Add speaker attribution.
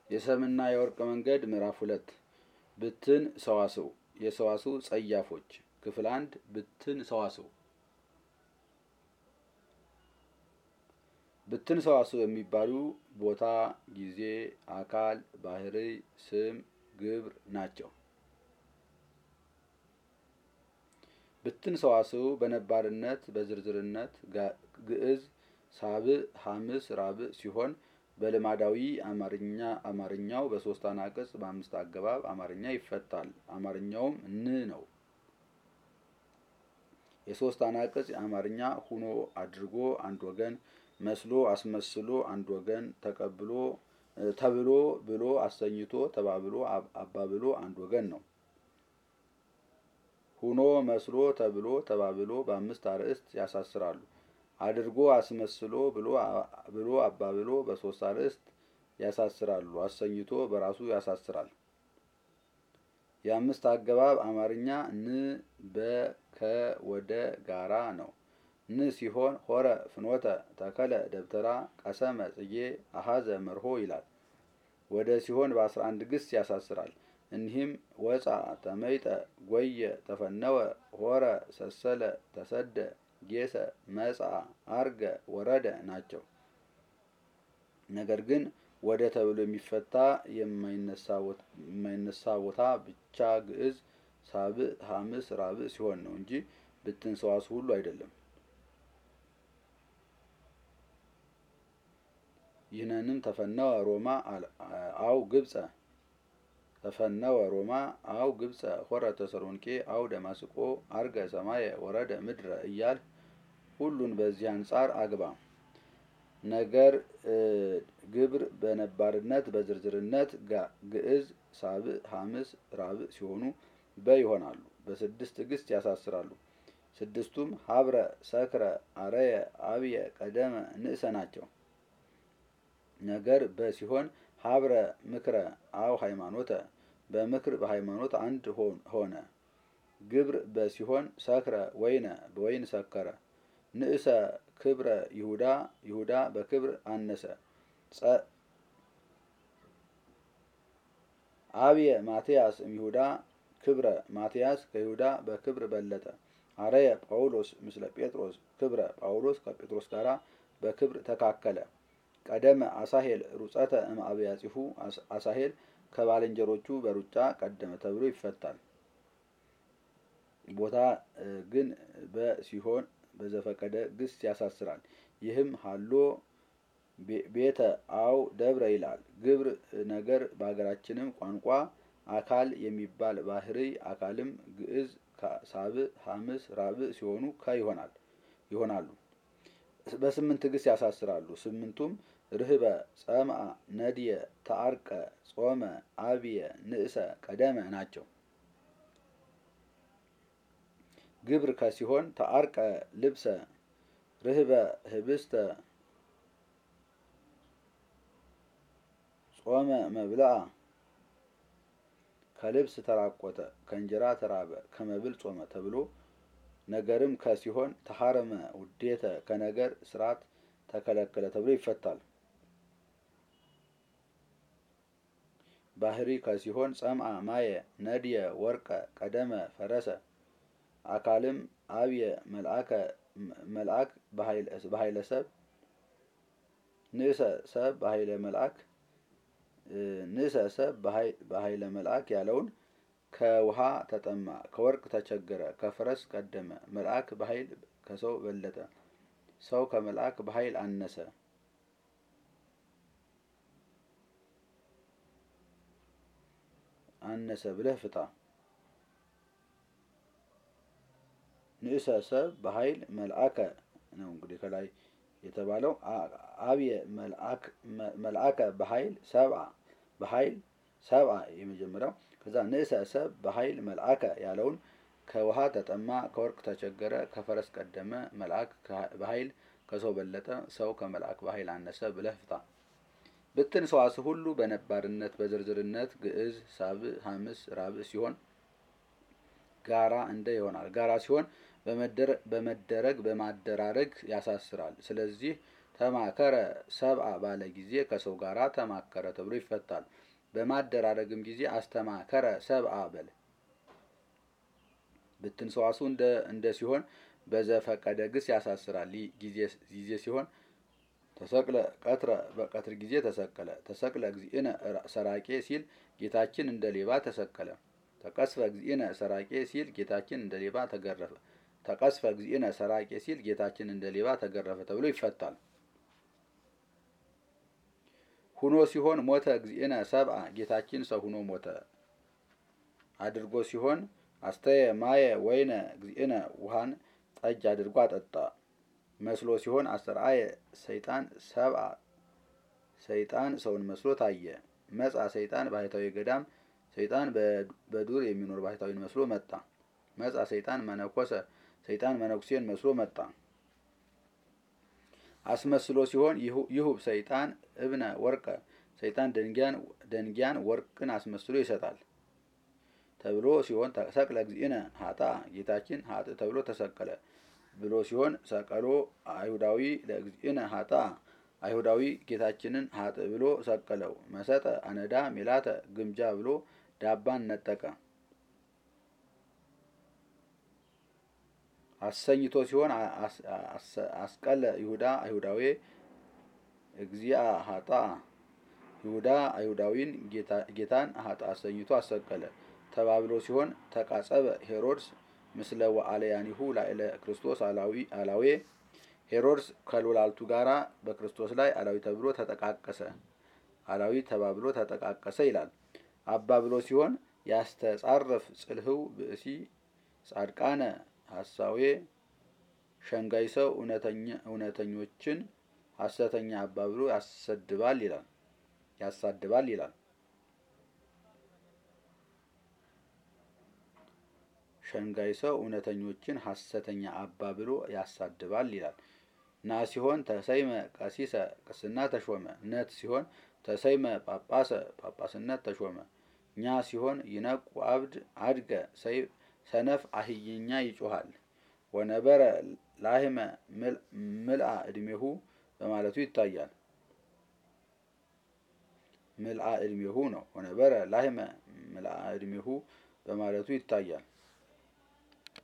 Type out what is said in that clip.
Speaker 1: የሰምና የወርቅ መንገድ ምዕራፍ 2 ብትን ሰዋስው የሰዋስው ጸያፎች ክፍል 1 ብትን ሰዋስው ብትን ሰዋስው የሚባሉ ቦታ፣ ጊዜ፣ አካል፣ ባህርይ፣ ስም፣ ግብር ናቸው። ብትን ሰዋስው በነባርነት በዝርዝርነት ግዕዝ ሳብዕ ሐምስ ራብዕ ሲሆን በልማዳዊ አማርኛው በሶስት አናቅጽ በአምስት አገባብ አማርኛ ይፈታል። አማርኛውም ን ነው። የሶስት አናቅጽ አማርኛ ሁኖ አድርጎ አንድ ወገን፣ መስሎ አስመስሎ አንድ ወገን፣ ተብሎ ብሎ አሰኝቶ ተባብሎ አባብሎ አንድ ወገን ነው። ሁኖ መስሎ ተብሎ ተባብሎ በአምስት አርእስት ያሳስራሉ። አድርጎ አስመስሎ ብሎ አባብሎ በሶስት አርእስት ያሳስራሉ። አሰኝቶ በራሱ ያሳስራል። የአምስት አገባብ አማርኛ ን በከ ወደ ጋራ ነው። ን ሲሆን ሆረ ፍኖተ ተከለ ደብተራ ቀሰመ ጽጌ አሃዘ መርሆ ይላል። ወደ ሲሆን በ11 ግስ ያሳስራል። እኒህም ወፃ ተመይጠ ጎየ ተፈነወ ሆረ ሰሰለ ተሰደ ጌሰ መጻ አርገ ወረደ ናቸው። ነገር ግን ወደ ተብሎ የሚፈታ የማይነሳ ቦታ ብቻ ግዕዝ ሳብዕ ሐምስ ራብዕ ሲሆን ነው እንጂ ብትን ሰዋስው ሁሉ አይደለም። ይህንንም ተፈነወ ሮማ አው ግብፀ ተፈነወ ሮማ አው ግብፀ ሆረ ተሰሎንቄ አው ደማስቆ አርገ ሰማየ ወረደ ምድረ እያል ሁሉን በዚህ አንጻር አግባ። ነገር ግብር በነባርነት በዝርዝርነት ግዕዝ ሳብዕ ሐምስ ራብዕ ሲሆኑ ይሆናሉ። በስድስት ግስ ያሳስራሉ። ስድስቱም ሀብረ ሰክረ አረየ አብየ ቀደመ ንእሰ ናቸው። ነገር በሲሆን ሀብረ ምክረ አው ሃይማኖተ በምክር በሃይማኖት አንድ ሆነ። ግብር በሲሆን ሰክረ ወይነ በወይን ሰከረ። ንእሰ ክብረ ይሁዳ በክብር አነሰ። አብየ ማትያስ እምይሁዳ ክብረ ማትያስ ከይሁዳ በክብር በለጠ። አረየ ጳውሎስ ምስለ ጴጥሮስ ክብረ ጳውሎስ ከጴጥሮስ ጋራ በክብር ተካከለ። ቀደመ አሳሄል ሩጸተ እምአብያጺሁ አሳሄል ከባልንጀሮቹ በሩጫ ቀደመ ተብሎ ይፈታል። ቦታ ግን በሲሆን በዘፈቀደ ግስ ያሳስራል። ይህም ሀሎ ቤተ አው ደብረ ይላል። ግብር ነገር በሀገራችንም ቋንቋ አካል የሚባል ባህርይ አካልም ግዕዝ ሳብዕ ሐምስ ራብዕ ሲሆኑ ይሆናሉ። በስምንት ግስ ያሳስራሉ። ስምንቱም ርህበ ጸምአ ነድየ ተአርቀ ጾመ አብየ ንእሰ ቀደመ ናቸው። ግብር ከሲሆን ተአርቀ ልብሰ ርህበ ህብስተ ጾመ መብልአ ከልብስ ተራቆተ ከእንጀራ ተራበ ከመብል ጾመ ተብሎ። ነገርም ከሲሆን ተሐረመ ውዴተ ከነገር ስርዓት ተከለከለ ተብሎ ይፈታል። ባህሪ ከሲሆን ጸምአ ማየ ነድየ ወርቀ ቀደመ ፈረሰ። አካልም አብየ መልአክ በኃይለ ሰብ ንእሰ ሰብ በኃይለ መልአክ በኃይለ መልአክ ያለውን ከውሃ ተጠማ ከወርቅ ተቸገረ ከፈረስ ቀደመ። መልአክ በኃይል ከሰው በለጠ። ሰው ከመልአክ በኃይል አነሰ ብለህ ፍታ። ንእሰ ሰብ በኃይል መልአከ ነው እንግዲህ ከላይ የተባለው። አብየ መልአከ በኃይል ሰብአ የመጀመሪያው። ከዛ ንእሰ ሰብ በኃይል መልአከ ያለውን ከውሃ ተጠማ ከወርቅ ተቸገረ ከፈረስ ቀደመ መልአክ በኃይል ከሰው በለጠ ሰው ከመልአክ በኃይል አነሰ ብለህ ፍታ። ብትን ሰዋስው ሁሉ በነባርነት በዝርዝርነት ግዕዝ ሳብዕ ሐምስ ራብዕ ሲሆን ጋራ እንደ ይሆናል። ጋራ ሲሆን በመደረግ በማደራረግ ያሳስራል። ስለዚህ ተማከረ ሰብአ ባለ ጊዜ ከሰው ጋራ ተማከረ ተብሎ ይፈታል። በማደራረግም ጊዜ አስተማከረ ሰብአ በል። ብትን ሰዋሱ እንደ ሲሆን በዘፈቀደ ግስ ያሳስራል። ጊዜ ሲሆን ተሰቅለ ቀትረ በቀትር ጊዜ ተሰቀለ። ተሰቅለ እግዚእነ ሰራቄ ሲል ጌታችን እንደ ሌባ ተሰቀለ። ተቀስፈ እግዚእነ ሰራቄ ሲል ጌታችን እንደ ሌባ ተገረፈ። ተቀስፈ እግዚእነ ሰራቄ ሲል ጌታችን እንደ ሌባ ተገረፈ ተብሎ ይፈታል። ሁኖ ሲሆን ሞተ እግዚእነ ሰብአ ጌታችን ሰው ሁኖ ሞተ አድርጎ ሲሆን አስተየ ማየ ወይነ እግዚእነ ውሃን ጠጅ አድርጎ አጠጣ። መስሎ ሲሆን አስተርአየ ሰይጣን ሰብአ ሰይጣን ሰውን መስሎ ታየ። መጻ ሰይጣን ባህታዊ ገዳም ሰይጣን በዱር የሚኖር ባህታዊን መስሎ መጣ። መጻ ሰይጣን መነኮሰ ሰይጣን መነኩሴን መስሎ መጣ። አስመስሎ ሲሆን ይሁብ ሰይጣን እብነ ወርቀ ሰይጣን ደንጊያን ወርቅን አስመስሎ ይሰጣል ተብሎ ሲሆን ተሰቅለ እግዚእነ ሀጣ ጌታችን ሀጥ ተብሎ ተሰቀለ ብሎ ሲሆን ሰቀሎ አይሁዳዊ ለእግዚእነ ሀጣ አይሁዳዊ ጌታችንን ሀጥ ብሎ ሰቀለው። መሰጠ አነዳ ሜላተ ግምጃ ብሎ ዳባን ነጠቀ። አሰኝቶ ሲሆን አስቀለ ይሁዳ አይሁዳዊ እግዚአ ሀጣ ይሁዳ አይሁዳዊን ጌታን ሀጣ አሰኝቶ አሰቀለ ተባብሎ ሲሆን ተቃጸበ ሄሮድስ ምስለ ወአለያኒሁ ላዕለ ክርስቶስ አላዌ ሄሮድስ ከሉላልቱ ጋራ በክርስቶስ ላይ አላዊ ተብሎ ተጠቃቀሰ። አላዊ ተባብሎ ተጠቃቀሰ ይላል። አባ ብሎ ሲሆን ያስተጻረፍ ጽልህው ብእሲ ጻድቃነ ሐሳዌ ሸንጋይ ሰው እውነተኞችን ሐሰተኛ አባ ብሎ ያሳድባል ይላል። ሸንጋይ ሰው እውነተኞችን ሐሰተኛ አባ ብሎ ያሳድባል ይላል። ና ሲሆን ተሰይመ ቀሲሰ ቅስና ተሾመ። ነት ሲሆን ተሰይመ ጳጳሰ ጳጳስነት ተሾመ። ኛ ሲሆን ይነቁ አብድ አድገ ሰነፍ አህይኛ ይጮሃል። ወነበረ ላህመ ምልአ እድሜሁ በማለቱ ይታያል። ምልአ እድሜሁ ነው። ወነበረ ላህመ ምልአ እድሜሁ በማለቱ ይታያል።